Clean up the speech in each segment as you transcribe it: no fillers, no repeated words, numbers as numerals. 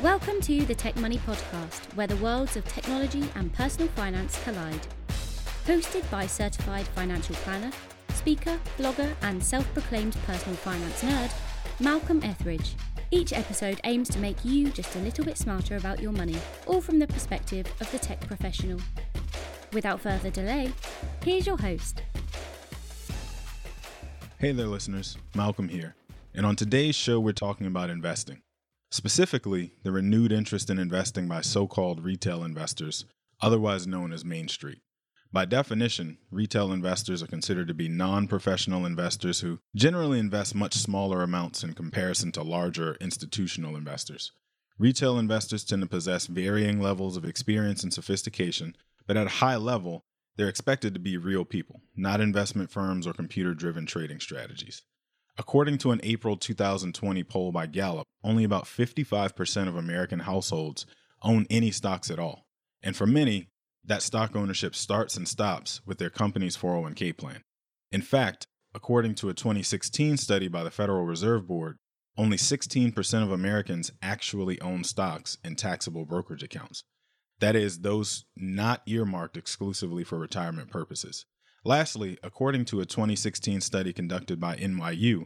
Welcome to the Tech Money Podcast, where the worlds of technology and personal finance collide. Hosted by certified financial planner, speaker, blogger, and self-proclaimed personal finance nerd, Malcolm Etheridge. Each episode aims to make you just a little bit smarter about your money, all from the perspective of the tech professional. Without further delay, here's your host. Hey there, listeners. Malcolm here. And on today's show, we're talking about investing. Specifically, the renewed interest in investing by so-called retail investors, otherwise known as Main Street. By definition, retail investors are considered to be non-professional investors who generally invest much smaller amounts in comparison to larger institutional investors. Retail investors tend to possess varying levels of experience and sophistication, but at a high level, they're expected to be real people, not investment firms or computer-driven trading strategies. According to an April 2020 poll by Gallup, only about 55% of American households own any stocks at all. And for many, that stock ownership starts and stops with their company's 401k plan. In fact, according to a 2016 study by the Federal Reserve Board, only 16% of Americans actually own stocks in taxable brokerage accounts. That is, those not earmarked exclusively for retirement purposes. Lastly, according to a 2016 study conducted by NYU,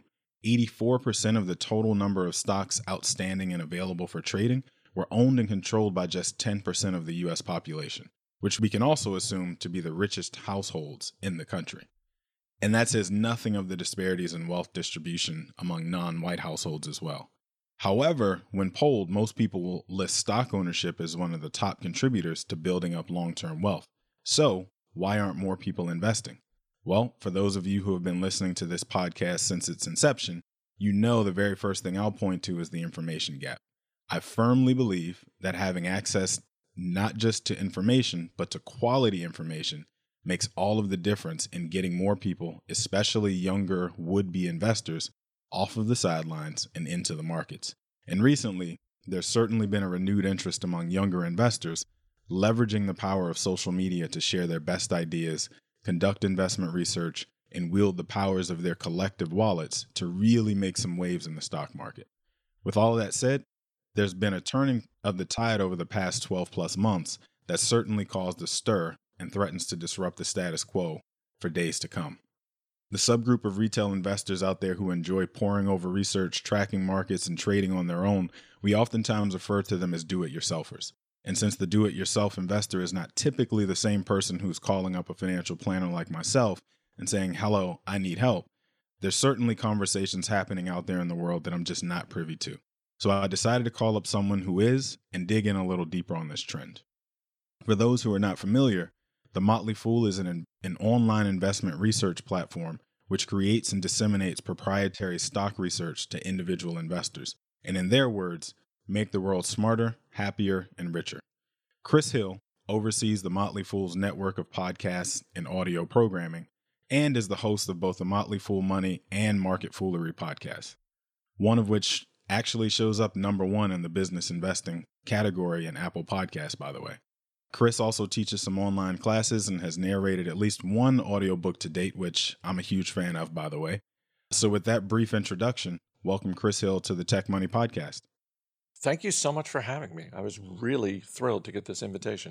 84% of the total number of stocks outstanding and available for trading were owned and controlled by just 10% of the U.S. population, which we can also assume to be the richest households in the country. And that says nothing of the disparities in wealth distribution among non-white households as well. However, when polled, most people will list stock ownership as one of the top contributors to building up long-term wealth. So, why aren't more people investing? Well, for those of you who have been listening to this podcast since its inception, you know the very first thing I'll point to is the information gap. I firmly believe that having access not just to information, but to quality information makes all of the difference in getting more people, especially younger would-be investors, off of the sidelines and into the markets. And recently, there's certainly been a renewed interest among younger investors leveraging the power of social media to share their best ideas, conduct investment research, and wield the powers of their collective wallets to really make some waves in the stock market. With all that said, there's been a turning of the tide over the past 12 plus months that certainly caused a stir and threatens to disrupt the status quo for days to come. The subgroup of retail investors out there who enjoy poring over research, tracking markets, and trading on their own, we oftentimes refer to them as do-it-yourselfers. And since the do-it-yourself investor is not typically the same person who's calling up a financial planner like myself and saying, "Hello, I need help," there's certainly conversations happening out there in the world that I'm just not privy to. So I decided to call up someone who is and dig in a little deeper on this trend. For those who are not familiar, The Motley Fool is an online investment research platform which creates and disseminates proprietary stock research to individual investors, and in their words, make the world smarter, happier, and richer. Chris Hill oversees the Motley Fool's network of podcasts and audio programming, and is the host of both the Motley Fool Money and Market Foolery podcasts, one of which actually shows up number one in the business investing category in Apple Podcasts, by the way. Chris also teaches some online classes and has narrated at least one audiobook to date, which I'm a huge fan of, by the way. So with that brief introduction, welcome Chris Hill to the Tech Money Podcast. Thank you so much for having me. I was really thrilled to get this invitation.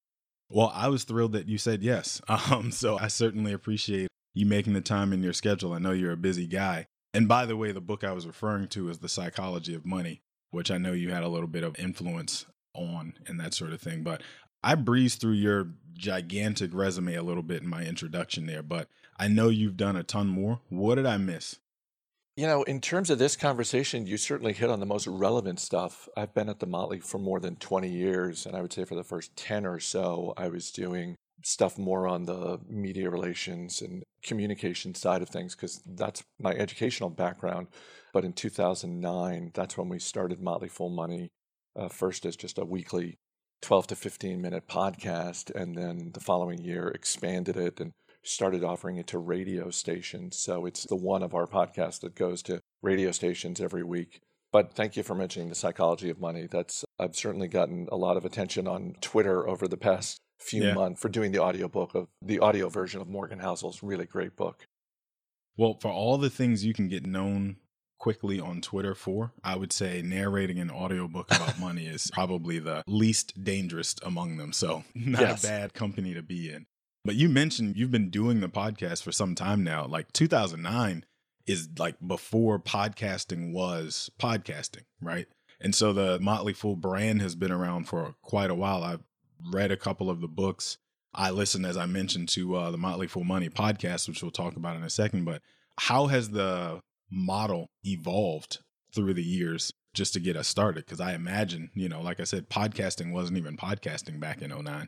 Well, I was thrilled that you said yes. So I certainly appreciate you making the time in your schedule. I know you're a busy guy. And by the way, the book I was referring to is The Psychology of Money, which I know you had a little bit of influence on and that sort of thing. But I breezed through your gigantic resume a little bit in my introduction there, but I know you've done a ton more. What did I miss? You know, in terms of this conversation, you certainly hit on the most relevant stuff. I've been at the Motley for more than 20 years, and I would say for the first 10 or so, I was doing stuff more on the media relations and communication side of things, because that's my educational background. But in 2009, that's when we started Motley Fool Money, first as just a weekly 12 to 15 minute podcast, and then the following year expanded it and started offering it to radio stations. So it's the one of our podcasts that goes to radio stations every week. But thank you for mentioning The Psychology of Money. I've certainly gotten a lot of attention on Twitter over the past few months for doing the audio version of Morgan Housel's really great book. Well, for all the things you can get known quickly on Twitter for. I would say narrating an audiobook about money is probably the least dangerous among them. So not a bad company to be in. But you mentioned you've been doing the podcast for some time now. Like 2009 is like before podcasting was podcasting, right? And so the Motley Fool brand has been around for quite a while. I've read a couple of the books. I listened, as I mentioned, to the Motley Fool Money podcast, which we'll talk about in a second. But how has the model evolved through the years just to get us started? Because I imagine, like I said, podcasting wasn't even podcasting back in 2009.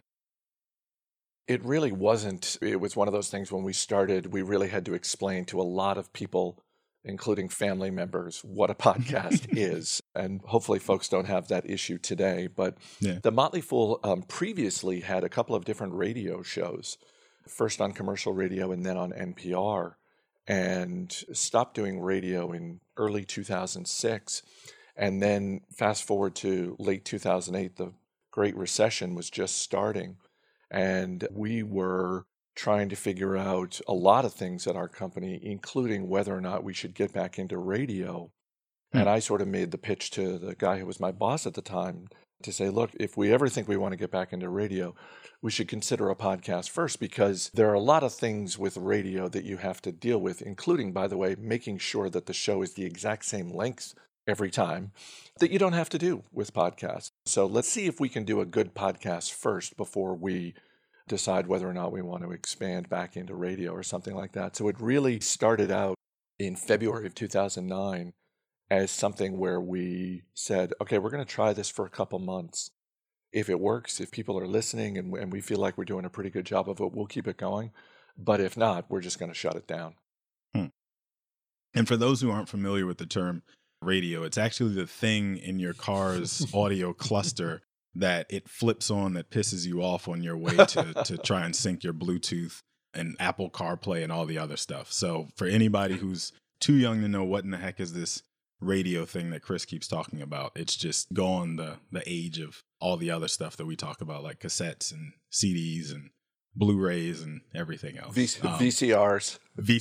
It really wasn't. It was one of those things when we started, we really had to explain to a lot of people, including family members, what a podcast is. And hopefully folks don't have that issue today. But the Motley Fool previously had a couple of different radio shows, first on commercial radio and then on NPR, and stopped doing radio in early 2006. And then fast forward to late 2008, the Great Recession was just starting. And we were trying to figure out a lot of things at our company, including whether or not we should get back into radio. And I sort of made the pitch to the guy who was my boss at the time to say, look, if we ever think we want to get back into radio, we should consider a podcast first, because there are a lot of things with radio that you have to deal with, including, by the way, making sure that the show is the exact same length every time that you don't have to do with podcasts. So let's see if we can do a good podcast first before we decide whether or not we want to expand back into radio or something like that. So it really started out in February of 2009 as something where we said, okay, we're going to try this for a couple months. If it works, if people are listening and we feel like we're doing a pretty good job of it, we'll keep it going. But if not, we're just going to shut it down. And for those who aren't familiar with the term radio, it's actually the thing in your car's audio cluster that it flips on that pisses you off on your way to try and sync your Bluetooth and Apple CarPlay and all the other stuff. So for anybody who's too young to know what in the heck is this radio thing that Chris keeps talking about, it's just gone the age of all the other stuff that we talk about, like cassettes and CDs and Blu-rays and everything else. VCRs.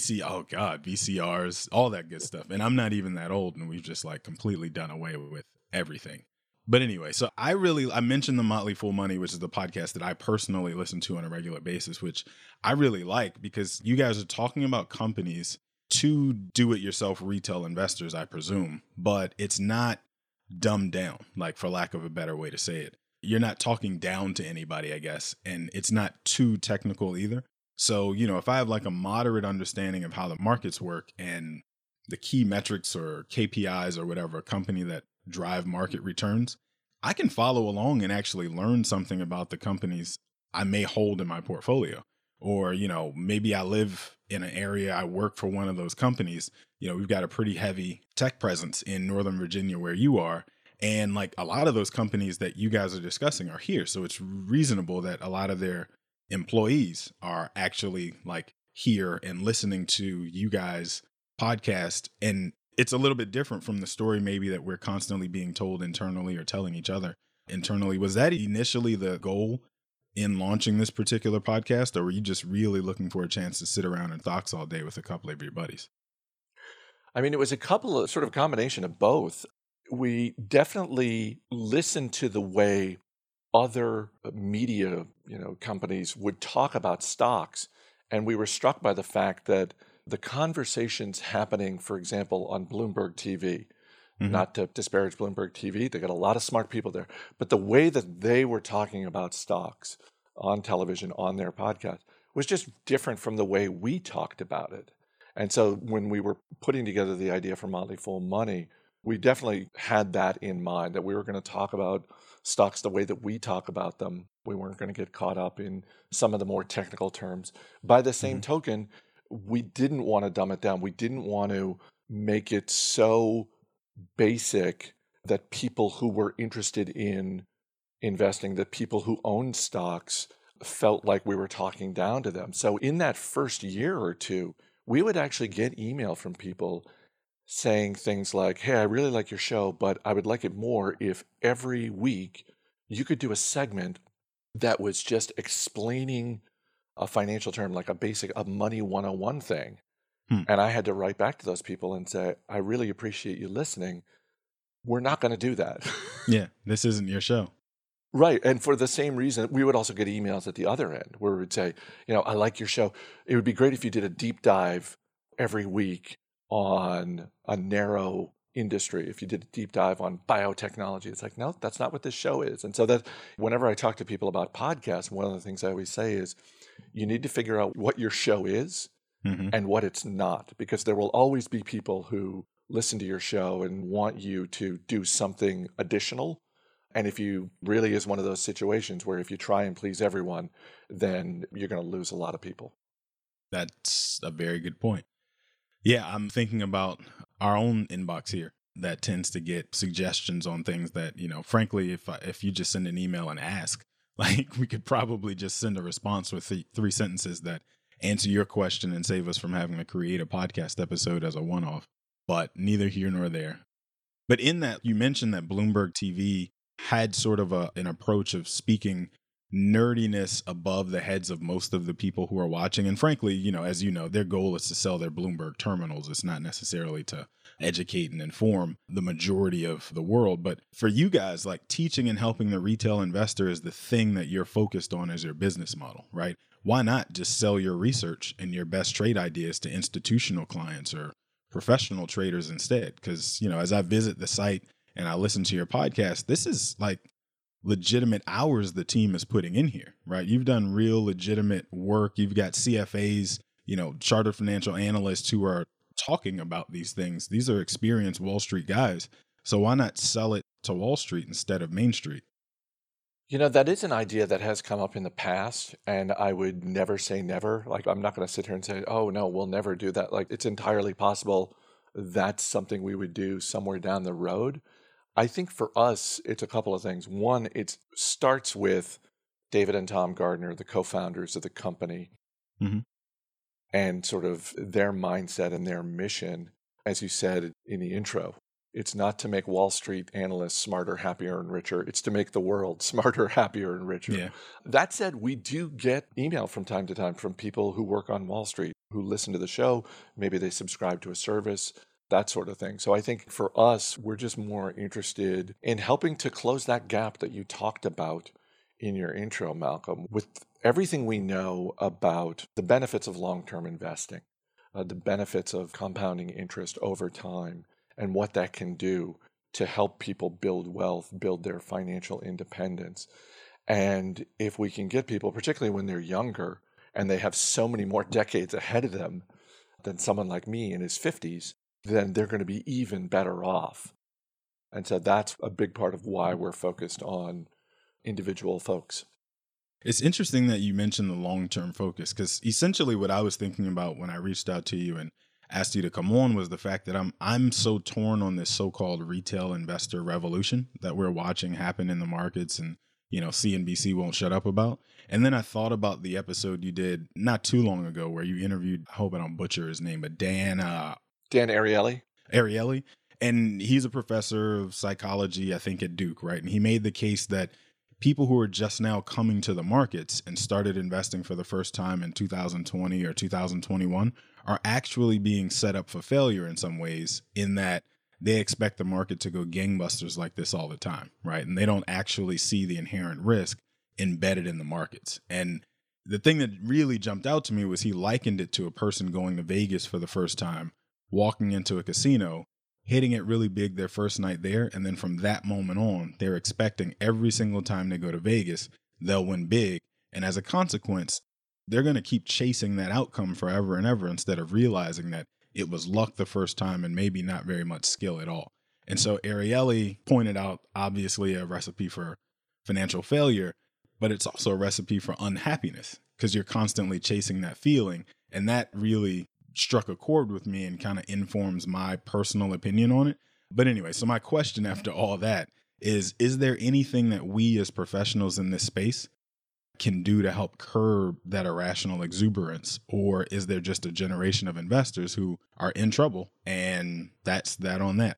VCRs, all that good stuff. And I'm not even that old, and we've just like completely done away with everything. But anyway, so I mentioned the Motley Fool Money, which is the podcast that I personally listen to on a regular basis, which I really like because you guys are talking about companies to do-it-yourself retail investors, I presume, but it's not dumbed down, like for lack of a better way to say it. You're not talking down to anybody, I guess, and it's not too technical either. So, if I have like a moderate understanding of how the markets work and the key metrics or KPIs or whatever, a company that drive market returns, I can follow along and actually learn something about the companies I may hold in my portfolio. Or, maybe I live in an area, I work for one of those companies. We've got a pretty heavy tech presence in Northern Virginia where you are. And like a lot of those companies that you guys are discussing are here. So it's reasonable that a lot of their employees are actually like here and listening to you guys podcast. And it's a little bit different from the story maybe that we're constantly being told internally or telling each other internally. Was that initially the goal in launching this particular podcast, or were you just really looking for a chance to sit around and talks all day with a couple of your buddies? I mean, it was a couple of sort of combination of both. We definitely listened to the way other media, companies would talk about stocks. And we were struck by the fact that the conversations happening, for example, on Bloomberg TV, not to disparage Bloomberg TV, they got a lot of smart people there, but the way that they were talking about stocks on television, on their podcast, was just different from the way we talked about it. And so when we were putting together the idea for Motley Fool Money, we definitely had that in mind, that we were going to talk about stocks the way that we talk about them. We weren't going to get caught up in some of the more technical terms. By the same token, we didn't want to dumb it down. We didn't want to make it so basic that people who were interested in investing, that people who owned stocks, felt like we were talking down to them. So in that first year or two, we would actually get email from people saying things like, hey, I really like your show, but I would like it more if every week you could do a segment that was just explaining a financial term, like a Money 101 thing. And I had to write back to those people and say, I really appreciate you listening. We're not going to do that. Yeah, this isn't your show. Right. And for the same reason, we would also get emails at the other end where we would say, I like your show. It would be great if you did a deep dive every week on a narrow industry. If you did a deep dive on biotechnology, it's like, no, that's not what this show is. And so that whenever I talk to people about podcasts, one of the things I always say is you need to figure out what your show is and what it's not, because there will always be people who listen to your show and want you to do something additional. And if you really is one of those situations where if you try and please everyone, then you're going to lose a lot of people. That's a very good point. Yeah, I'm thinking about our own inbox here that tends to get suggestions on things that, frankly, if you just send an email and ask, like we could probably just send a response with three sentences that answer your question and save us from having to create a podcast episode as a one-off, but neither here nor there. But in that, you mentioned that Bloomberg TV had sort of an approach of speaking nerdiness above the heads of most of the people who are watching. And frankly, as you know, their goal is to sell their Bloomberg terminals. It's not necessarily to educate and inform the majority of the world. But for you guys, like teaching and helping the retail investor is the thing that you're focused on as your business model, right? Why not just sell your research and your best trade ideas to institutional clients or professional traders instead? Because, as I visit the site and I listen to your podcast, this is like legitimate hours the team is putting in here, right? You've done real legitimate work. You've got CFAs, chartered financial analysts who are talking about these things. These are experienced Wall Street guys. So why not sell it to Wall Street instead of Main Street? That is an idea that has come up in the past, and I would never say never. Like, I'm not going to sit here and say, oh, no, we'll never do that. Like, it's entirely possible that's something we would do somewhere down the road. I think for us, it's a couple of things. One, it starts with David and Tom Gardner, the co-founders of the company, and sort of their mindset and their mission. As you said in the intro, it's not to make Wall Street analysts smarter, happier, and richer. It's to make the world smarter, happier, and richer. Yeah. That said, we do get email from time to time from people who work on Wall Street, who listen to the show. Maybe they subscribe to a service, that sort of thing. So I think for us, we're just more interested in helping to close that gap that you talked about in your intro, Malcolm, with everything we know about the benefits of long-term investing, the benefits of compounding interest over time, and what that can do to help people build wealth, build their financial independence. And if we can get people, particularly when they're younger, and they have so many more decades ahead of them than someone like me in his 50s, then they're going to be even better off. And so that's a big part of why we're focused on individual folks. It's interesting that you mentioned the long-term focus, because essentially what I was thinking about when I reached out to you and asked you to come on was the fact that I'm so torn on this so-called retail investor revolution that we're watching happen in the markets and, CNBC won't shut up about. And then I thought about the episode you did not too long ago where you interviewed, I hope I don't butcher his name, but Dan Ariely. Ariely. And he's a professor of psychology, I think at Duke, right? And he made the case that people who are just now coming to the markets and started investing for the first time in 2020 or 2021 are actually being set up for failure in some ways, in that they expect the market to go gangbusters like this all the time, right? And they don't actually see the inherent risk embedded in the markets. And the thing that really jumped out to me was he likened it to a person going to Vegas for the first time, walking into a casino, hitting it really big their first night there. And then from that moment on, they're expecting every single time they go to Vegas, they'll win big. And as a consequence, they're going to keep chasing that outcome forever and ever instead of realizing that it was luck the first time and maybe not very much skill at all. And so Ariely pointed out, obviously, a recipe for financial failure, but it's also a recipe for unhappiness because you're constantly chasing that feeling. And that really struck a chord with me and kind of informs my personal opinion on it. But anyway, so my question after all that is there anything that we as professionals in this space can do to help curb that irrational exuberance? Or is there just a generation of investors who are in trouble and that's that on that?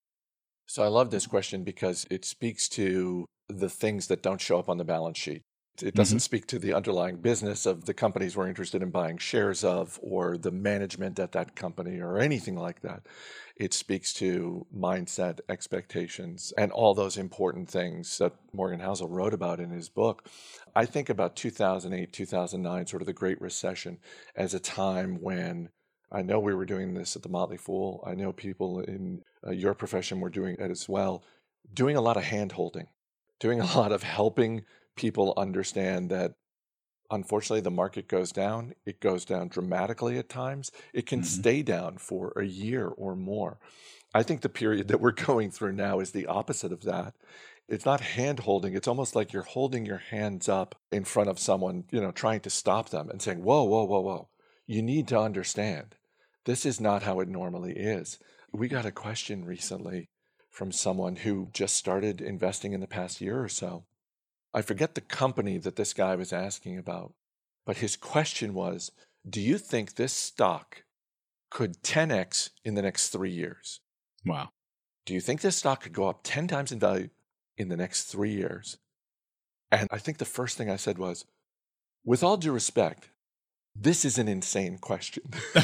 So I love this question because it speaks to the things that don't show up on the balance sheet. It doesn't speak to the underlying business of the companies we're interested in buying shares of, or the management at that company, or anything like that. It speaks to mindset, expectations, and all those important things that Morgan Housel wrote about in his book. I think about 2008, 2009, sort of the Great Recession, as a time when I know we were doing this at the Motley Fool. I know people in your profession were doing it as well, doing a lot of hand-holding, doing a lot of helping people understand that unfortunately the market goes down. It goes down dramatically at times. It can stay down for a year or more. I think the period that we're going through now is the opposite of that. It's not hand holding. It's almost like you're holding your hands up in front of someone, trying to stop them and saying, whoa, whoa, whoa, whoa. You need to understand. This is not how it normally is. We got a question recently from someone who just started investing in the past year or so. I forget the company that this guy was asking about, but his question was, do you think this stock could 10x in the next 3 years? Wow. Do you think this stock could go up 10 times in value in the next 3 years? And I think the first thing I said was, with all due respect, this is an insane question.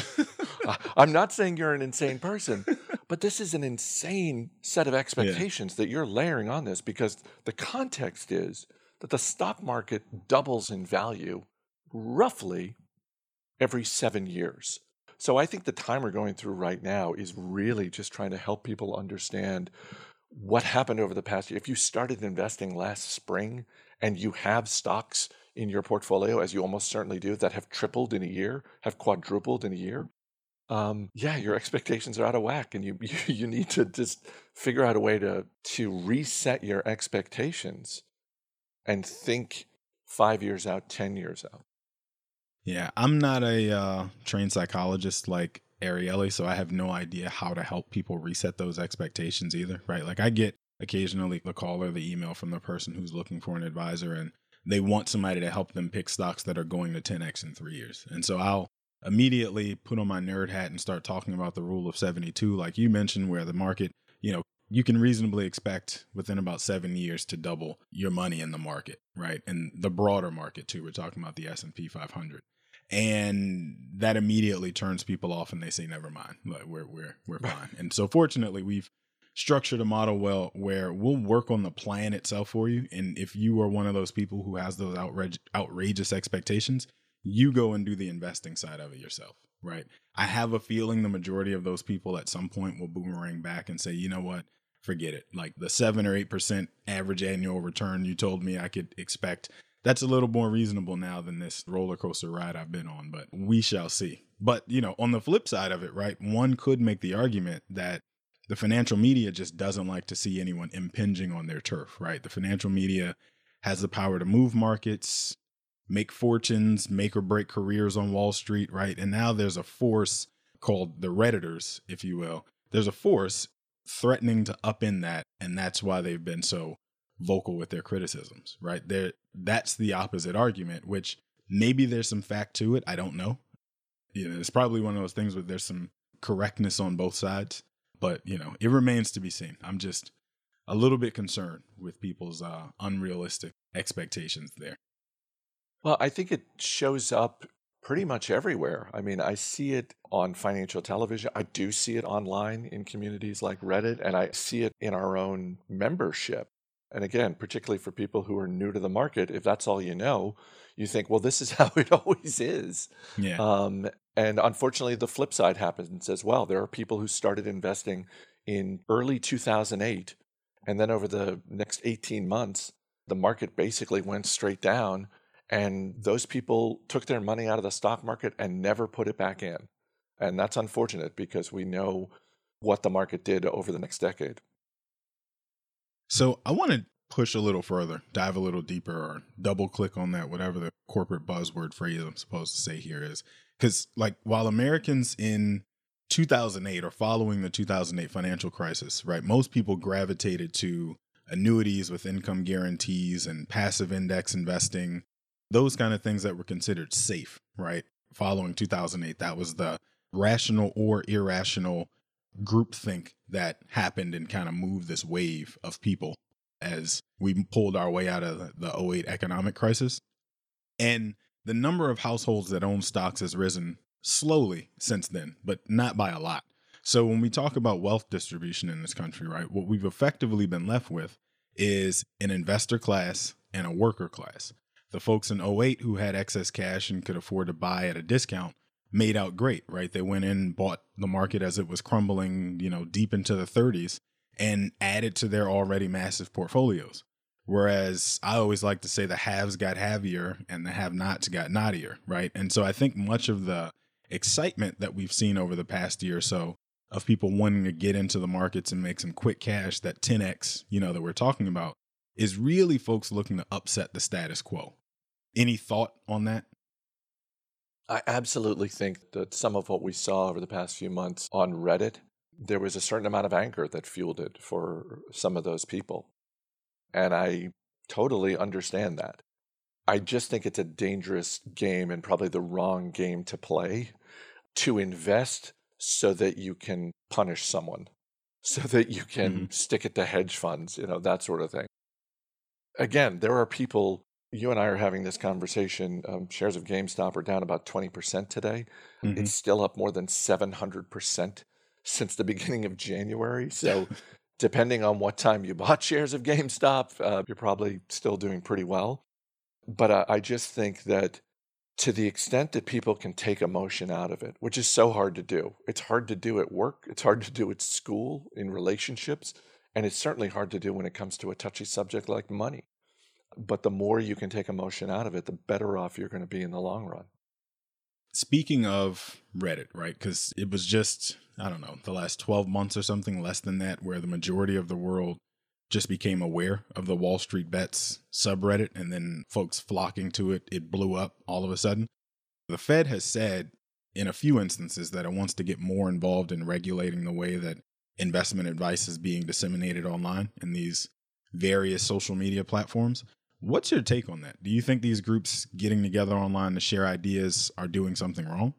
I'm not saying you're an insane person, but this is an insane set of expectations that you're layering on this, because the context is that the stock market doubles in value roughly every 7 years. So I think the time we're going through right now is really just trying to help people understand what happened over the past year. If you started investing last spring and you have stocks in your portfolio, as you almost certainly do, that have tripled in a year, have quadrupled in a year, your expectations are out of whack, and you need to just figure out a way to reset your expectations and think 5 years out, 10 years out. Yeah, I'm not a trained psychologist like Ariely, so I have no idea how to help people reset those expectations either, right? Like I get occasionally the call or the email from the person who's looking for an advisor, and they want somebody to help them pick stocks that are going to 10x in 3 years. And so I'll immediately put on my nerd hat and start talking about the rule of 72, like you mentioned, where the market, you can reasonably expect within about 7 years to double your money in the market, right? And the broader market too. We're talking about the S&P 500. And that immediately turns people off and they say, never mind, like we're fine. And so fortunately, we've structured a model where we'll work on the plan itself for you. And if you are one of those people who has those outrageous expectations, you go and do the investing side of it yourself, right? I have a feeling the majority of those people at some point will boomerang back and say, you know what, forget it. Like the 7 or 8% average annual return you told me I could expect, that's a little more reasonable now than this roller coaster ride I've been on, but we shall see. But, on the flip side of it, right, one could make the argument that the financial media just doesn't like to see anyone impinging on their turf, right? The financial media has the power to move markets, make fortunes, make or break careers on Wall Street, right? And now there's a force called the Redditors, if you will. There's a force threatening to upend that, and that's why they've been so vocal with their criticisms, right? That's the opposite argument, which maybe there's some fact to it. I don't know. It's probably one of those things where there's some correctness on both sides, but it remains to be seen. I'm just a little bit concerned with people's unrealistic expectations there. Well, I think it shows up pretty much everywhere. I mean, I see it on financial television. I do see it online in communities like Reddit, and I see it in our own membership. And again, particularly for people who are new to the market, if that's all you know, you think, well, this is how it always is. Yeah. And unfortunately, the flip side happens as well. There are people who started investing in early 2008, and then over the next 18 months, the market basically went straight down, and those people took their money out of the stock market and never put it back in. And that's unfortunate because we know what the market did over the next decade. So I want to push a little further, dive a little deeper, or double click on that, whatever the corporate buzzword phrase I'm supposed to say here is. Because while Americans in 2008 or following the 2008 financial crisis, right, most people gravitated to annuities with income guarantees and passive index investing, those kind of things that were considered safe, right? Following 2008, that was the rational or irrational groupthink that happened and kind of moved this wave of people. as we pulled our way out of the '08 economic crisis. And the number of households that own stocks has risen slowly since then, but not by a lot. So when we talk about wealth distribution in this country, right, what we've effectively been left with is an investor class and a worker class. The folks in '08 who had excess cash and could afford to buy at a discount made out great, right? They went in, bought the market as it was crumbling, deep into the 30s and added to their already massive portfolios. Whereas I always like to say the haves got havier and the have-nots got naughtier, right? And so I think much of the excitement that we've seen over the past year or so of people wanting to get into the markets and make some quick cash, that 10x, that we're talking about, is really folks looking to upset the status quo. Any thought on that? I absolutely think that some of what we saw over the past few months on Reddit, there was a certain amount of anger that fueled it for some of those people. And I totally understand that. I just think it's a dangerous game and probably the wrong game to play, to invest so that you can punish someone, so that you can stick it to hedge funds, that sort of thing. Again, there are people, you and I are having this conversation, shares of GameStop are down about 20% today. It's still up more than 700% since the beginning of January. So depending on what time you bought shares of GameStop, you're probably still doing pretty well. But I just think that to the extent that people can take emotion out of it, which is so hard to do. It's hard to do at work. It's hard to do at school, in relationships. And it's certainly hard to do when it comes to a touchy subject like money. But the more you can take emotion out of it, the better off you're going to be in the long run. Speaking of Reddit, right? Because it was just, I don't know, the last 12 months or something, less than that, where the majority of the world just became aware of the Wall Street Bets subreddit, and then folks flocking to it. It blew up all of a sudden. The Fed has said in a few instances that it wants to get more involved in regulating the way that investment advice is being disseminated online in these various social media platforms. What's your take on that? Do you think these groups getting together online to share ideas are doing something wrong?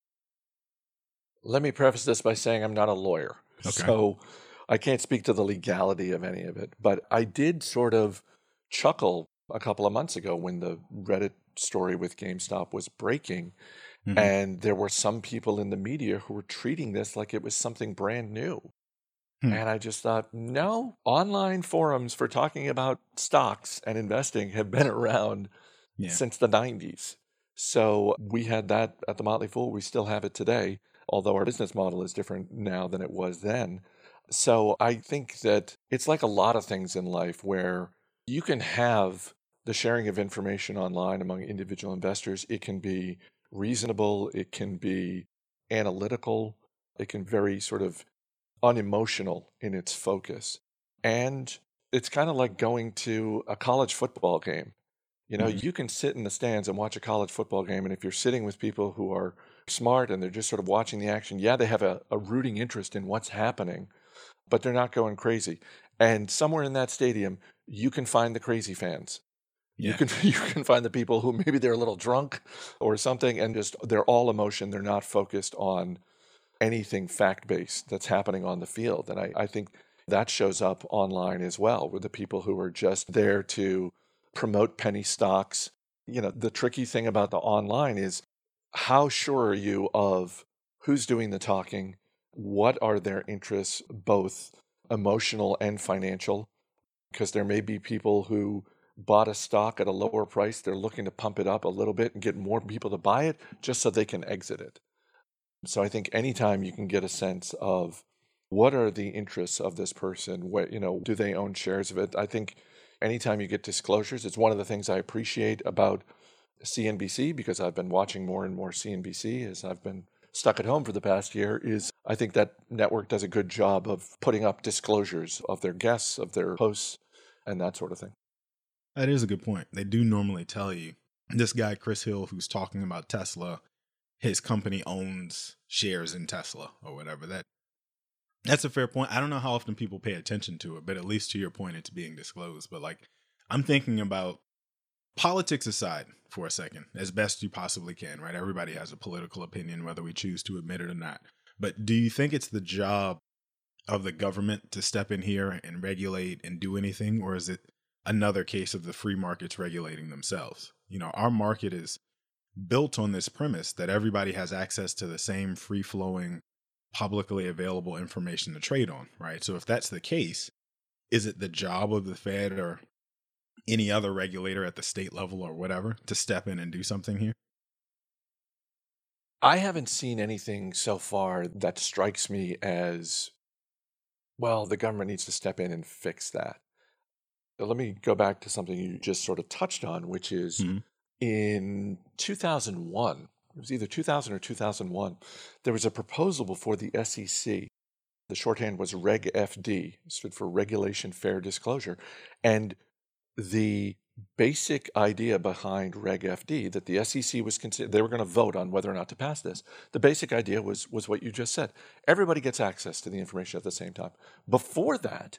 Let me preface this by saying I'm not a lawyer. Okay. So I can't speak to the legality of any of it. But I did sort of chuckle a couple of months ago when the Reddit story with GameStop was breaking. And there were some people in the media who were treating this like it was something brand new. And I just thought, no, online forums for talking about stocks and investing have been around since the 90s. So we had that at the Motley Fool. We still have it today, although our business model is different now than it was then. So I think that it's like a lot of things in life where you can have the sharing of information online among individual investors. It can be reasonable. It can be analytical. It can be very sort of unemotional in its focus. And it's kind of like going to a college football game. You can sit in the stands and watch a college football game. And if you're sitting with people who are smart and they're just sort of watching the action, they have a rooting interest in what's happening, but they're not going crazy. And somewhere in that stadium, you can find the crazy fans. You can find the people who maybe they're a little drunk or something, and just they're all emotion. They're not focused on anything fact-based that's happening on the field. And I think that shows up online as well, with the people who are just there to promote penny stocks. The tricky thing about the online is how sure are you of who's doing the talking? What are their interests, both emotional and financial? Because there may be people who bought a stock at a lower price. They're looking to pump it up a little bit and get more people to buy it just so they can exit it. So I think anytime you can get a sense of what are the interests of this person, do they own shares of it? I think anytime you get disclosures, it's one of the things I appreciate about CNBC, because I've been watching more and more CNBC as I've been stuck at home for the past year, is I think that network does a good job of putting up disclosures of their guests, of their hosts, and that sort of thing. That is a good point. They do normally tell you, this guy, Chris Hill, who's talking about Tesla, his company owns shares in Tesla or whatever. That's a fair point. I don't know how often people pay attention to it, but at least to your point, it's being disclosed. But I'm thinking about politics aside for a second, as best you possibly can, right? Everybody has a political opinion, whether we choose to admit it or not. But do you think it's the job of the government to step in here and regulate and do anything, or is it another case of the free markets regulating themselves? Our market is built on this premise that everybody has access to the same free-flowing, publicly available information to trade on, right? So if that's the case, is it the job of the Fed or any other regulator at the state level or whatever to step in and do something here? I haven't seen anything so far that strikes me as, well, the government needs to step in and fix that. Let me go back to something you just sort of touched on, which is in 2001, it was either 2000 or 2001, there was a proposal before the SEC. The shorthand was Reg FD, stood for Regulation Fair Disclosure. And the basic idea behind Reg FD that the SEC was they were going to vote on whether or not to pass this. The basic idea was what you just said. Everybody gets access to the information at the same time. Before that,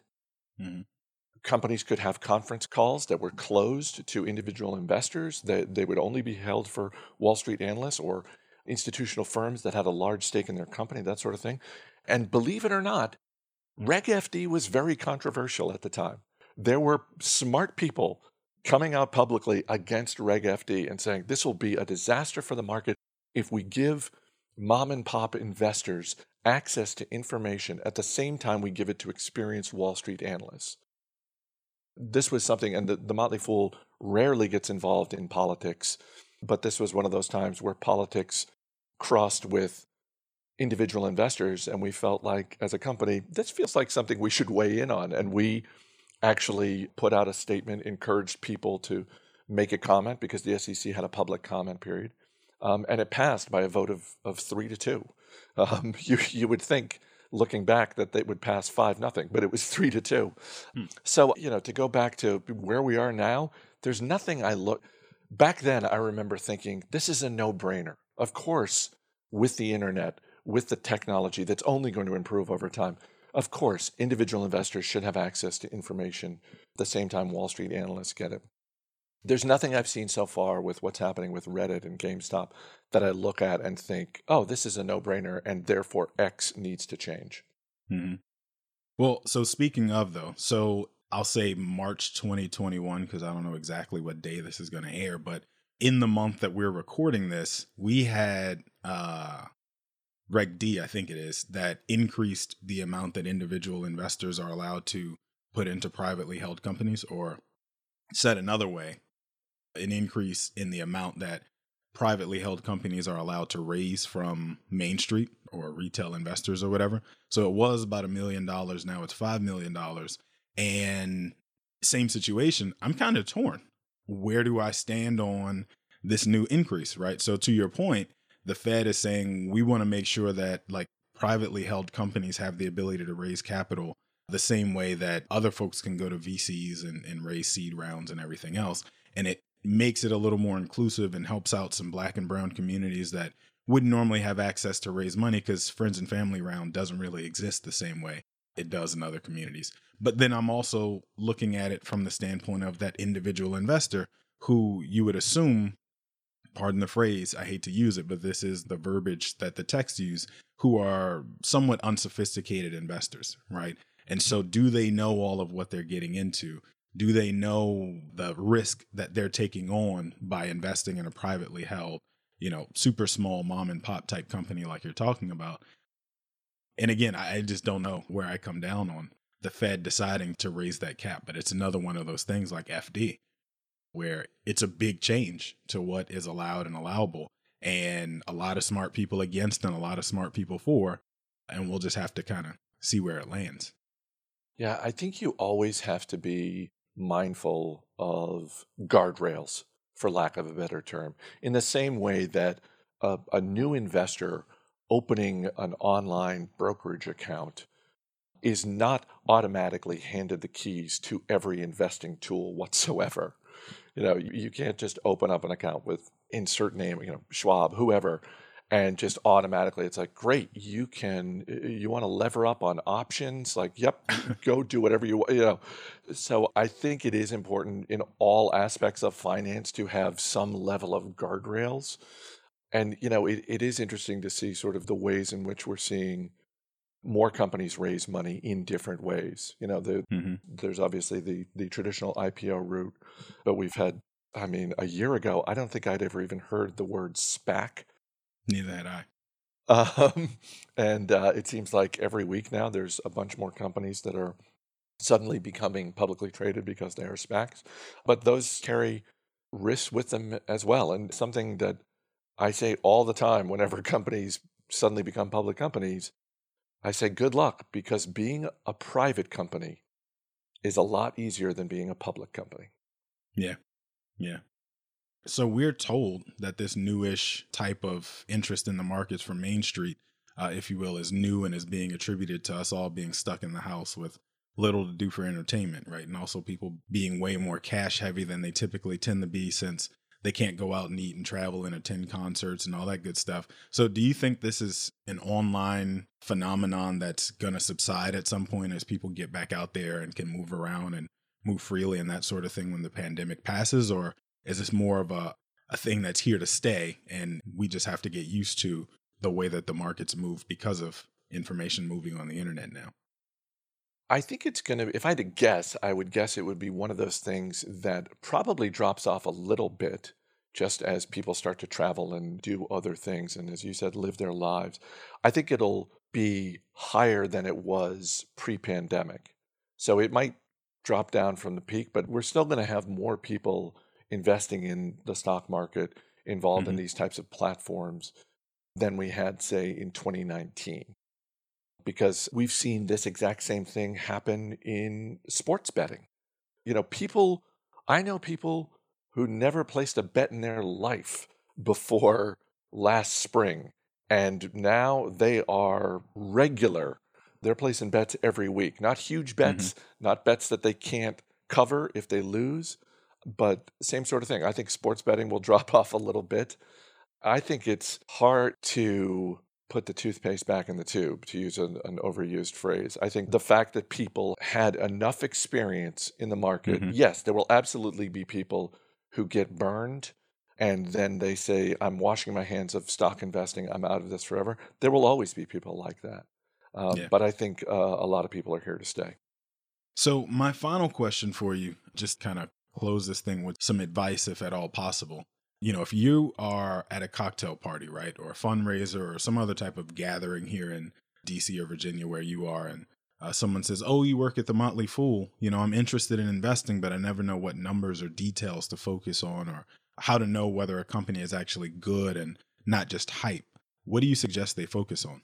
companies could have conference calls that were closed to individual investors. They would only be held for Wall Street analysts or institutional firms that had a large stake in their company, that sort of thing. And believe it or not, Reg FD was very controversial at the time. There were smart people coming out publicly against Reg FD and saying this will be a disaster for the market if we give mom and pop investors access to information at the same time we give it to experienced Wall Street analysts. This was something, and the Motley Fool rarely gets involved in politics, but this was one of those times where politics crossed with individual investors, and we felt like, as a company, this feels like something we should weigh in on. And we actually put out a statement, encouraged people to make a comment because the SEC had a public comment period. And it passed by a vote of 3-2. You would think, looking back, that they would pass 5-0, but it was 3-2. So, to go back to where we are now, there's nothing back then I remember thinking, this is a no-brainer. Of course, with the internet, with the technology that's only going to improve over time, of course, individual investors should have access to information at the same time Wall Street analysts get it. There's nothing I've seen so far with what's happening with Reddit and GameStop that I look at and think, oh, this is a no-brainer, and therefore X needs to change. Well, so speaking of, though, so I'll say March 2021, because I don't know exactly what day this is going to air, but in the month that we're recording this, we had Reg D, I think it is, that increased the amount that individual investors are allowed to put into privately held companies, or said another way, an increase in the amount that privately held companies are allowed to raise from Main Street or retail investors or whatever. So it was about $1 million. Now it's $5 million. And same situation, I'm kind of torn. Where do I stand on this new increase, right? So to your point, the Fed is saying we want to make sure that like privately held companies have the ability to raise capital the same way that other folks can go to VCs and raise seed rounds and everything else. And it makes it a little more inclusive and helps out some Black and brown communities that wouldn't normally have access to raise money because friends and family round doesn't really exist the same way it does in other communities. But then I'm also looking at it from the standpoint of that individual investor who you would assume, pardon the phrase, I hate to use it, but this is the verbiage that the texts use, who are somewhat unsophisticated investors, right? And so do they know all of what they're getting into? Do they know the risk that they're taking on by investing in a privately held, super small mom and pop type company like you're talking about? And again, I just don't know where I come down on the Fed deciding to raise that cap, but it's another one of those things like FD, where it's a big change to what is allowed and allowable, and a lot of smart people against and a lot of smart people for, and we'll just have to kind of see where it lands. Yeah, I think you always have to be mindful of guardrails, for lack of a better term, in the same way that a new investor opening an online brokerage account is not automatically handed the keys to every investing tool whatsoever. You can't just open up an account with insert name, Schwab, whoever, and just automatically it's like, great, you want to lever up on options? Like, yep, go do whatever you want, So I think it is important in all aspects of finance to have some level of guardrails. And, it is interesting to see sort of the ways in which we're seeing more companies raise money in different ways. There's obviously the traditional IPO route, but we've had, a year ago, I don't think I'd ever even heard the word SPAC. Neither had I. And it seems like every week now there's a bunch more companies that are suddenly becoming publicly traded because they are SPACs. But those carry risks with them as well. And something that I say all the time whenever companies suddenly become public companies, I say good luck, because being a private company is a lot easier than being a public company. Yeah. Yeah. So we're told that this newish type of interest in the markets from Main Street, if you will, is new and is being attributed to us all being stuck in the house with little to do for entertainment, right? And also people being way more cash heavy than they typically tend to be, since they can't go out and eat and travel and attend concerts and all that good stuff. So do you think this is an online phenomenon that's going to subside at some point as people get back out there and can move around and move freely and that sort of thing when the pandemic passes? Or is this more of a thing that's here to stay and we just have to get used to the way that the markets move because of information moving on the internet now? I think it's going to, if I had to guess, I would guess it would be one of those things that probably drops off a little bit just as people start to travel and do other things. And as you said, live their lives. I think it'll be higher than it was pre-pandemic. So it might drop down from the peak, but we're still going to have more people investing in the stock market, involved in these types of platforms than we had, say, in 2019. Because we've seen this exact same thing happen in sports betting. I know people who never placed a bet in their life before last spring, and now they are regular. They're placing bets every week, not huge bets, not bets that they can't cover if they lose, but same sort of thing. I think sports betting will drop off a little bit. I think it's hard to put the toothpaste back in the tube, to use an overused phrase. I think the fact that people had enough experience in the market, yes, there will absolutely be people who get burned and then they say, I'm washing my hands of stock investing, I'm out of this forever. There will always be people like that. But I think a lot of people are here to stay. So my final question for you, just kind of close this thing with some advice, if at all possible. If you are at a cocktail party, right, or a fundraiser or some other type of gathering here in DC or Virginia where you are, and someone says, oh, you work at the Motley Fool, I'm interested in investing, but I never know what numbers or details to focus on or how to know whether a company is actually good and not just hype. What do you suggest they focus on?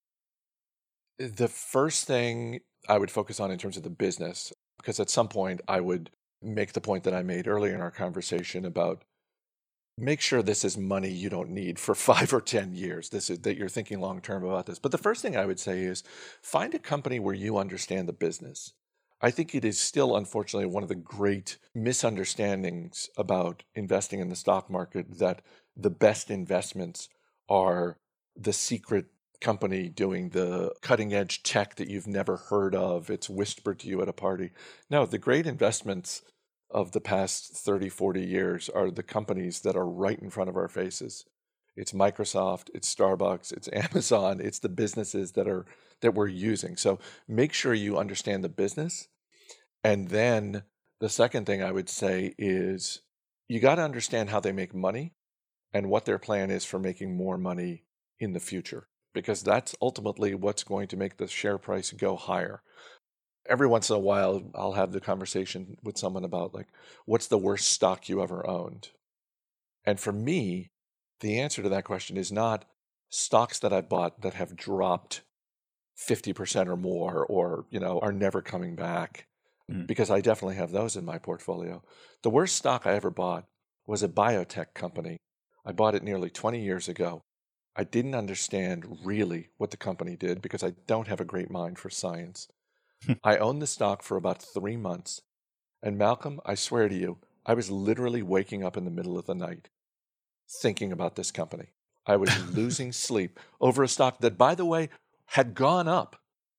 The first thing I would focus on in terms of the business, because at some point I would make the point that I made earlier in our conversation about make sure this is money you don't need for 5 or 10 years, that you're thinking long-term about this. But the first thing I would say is find a company where you understand the business. I think it is still, unfortunately, one of the great misunderstandings about investing in the stock market that the best investments are the secret company doing the cutting-edge tech that you've never heard of. It's whispered to you at a party. No, the great investments of the past 30, 40 years are the companies that are right in front of our faces. It's Microsoft, it's Starbucks, it's Amazon, it's the businesses that we're using. So make sure you understand the business. And then the second thing I would say is you got to understand how they make money and what their plan is for making more money in the future, because that's ultimately what's going to make the share price go higher. Every once in a while, I'll have the conversation with someone about, like, what's the worst stock you ever owned? And for me, the answer to that question is not stocks that I bought that have dropped 50% or more or, are never coming back, because I definitely have those in my portfolio. The worst stock I ever bought was a biotech company. I bought it nearly 20 years ago. I didn't understand really what the company did because I don't have a great mind for science. I owned the stock for about 3 months. And Malcolm, I swear to you, I was literally waking up in the middle of the night thinking about this company. I was losing sleep over a stock that, by the way, had gone up.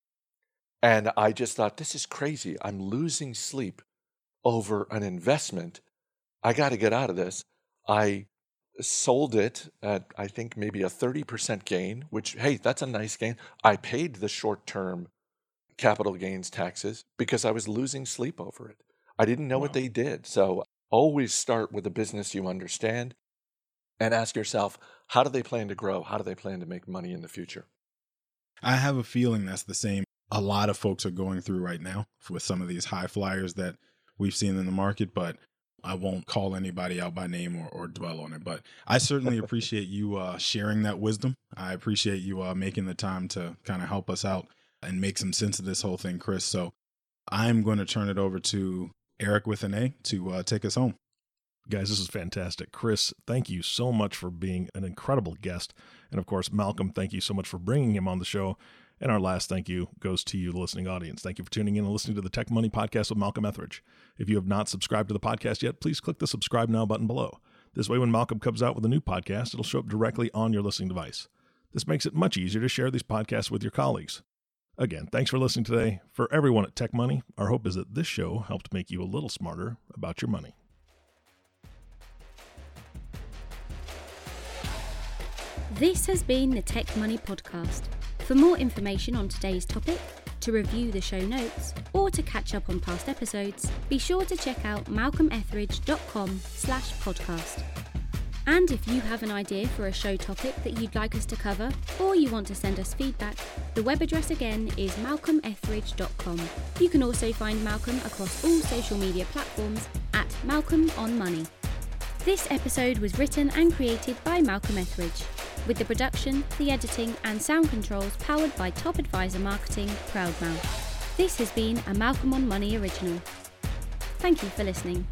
And I just thought, this is crazy. I'm losing sleep over an investment. I got to get out of this. I sold it at, I think, maybe a 30% gain, which, hey, that's a nice gain. I paid the short-term capital gains taxes because I was losing sleep over it. I didn't know what Wow. they did. So always start with a business you understand and ask yourself, how do they plan to grow? How do they plan to make money in the future? I have a feeling that's the same a lot of folks are going through right now with some of these high flyers that we've seen in the market, but I won't call anybody out by name or dwell on it. But I certainly appreciate you sharing that wisdom. I appreciate you making the time to kind of help us out and make some sense of this whole thing, Chris. So I'm going to turn it over to Eric with an A to take us home. Guys, this is fantastic. Chris, thank you so much for being an incredible guest. And of course, Malcolm, thank you so much for bringing him on the show. And our last thank you goes to you, the listening audience. Thank you for tuning in and listening to the Tech Money Podcast with Malcolm Etheridge. If you have not subscribed to the podcast yet, please click the subscribe now button below. This way, when Malcolm comes out with a new podcast, it'll show up directly on your listening device. This makes it much easier to share these podcasts with your colleagues. Again, thanks for listening today. For everyone at Tech Money, our hope is that this show helped make you a little smarter about your money. This has been the Tech Money Podcast. For more information on today's topic, to review the show notes, or to catch up on past episodes, be sure to check out malcolmetheridge.com/podcast. And if you have an idea for a show topic that you'd like us to cover, or you want to send us feedback, the web address again is malcolmetheridge.com. You can also find Malcolm across all social media platforms at Malcolm on Money. This episode was written and created by Malcolm Etheridge, with the production, the editing and sound controls powered by Top Advisor Marketing, Proudmouth. This has been a Malcolm on Money original. Thank you for listening.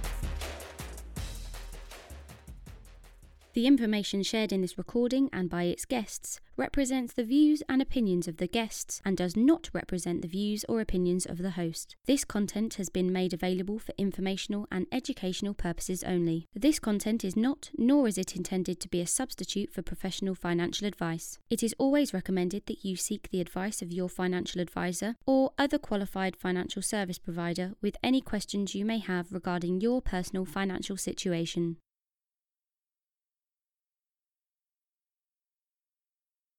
The information shared in this recording and by its guests represents the views and opinions of the guests and does not represent the views or opinions of the host. This content has been made available for informational and educational purposes only. This content is not, nor is it intended to be a substitute for professional financial advice. It is always recommended that you seek the advice of your financial advisor or other qualified financial service provider with any questions you may have regarding your personal financial situation.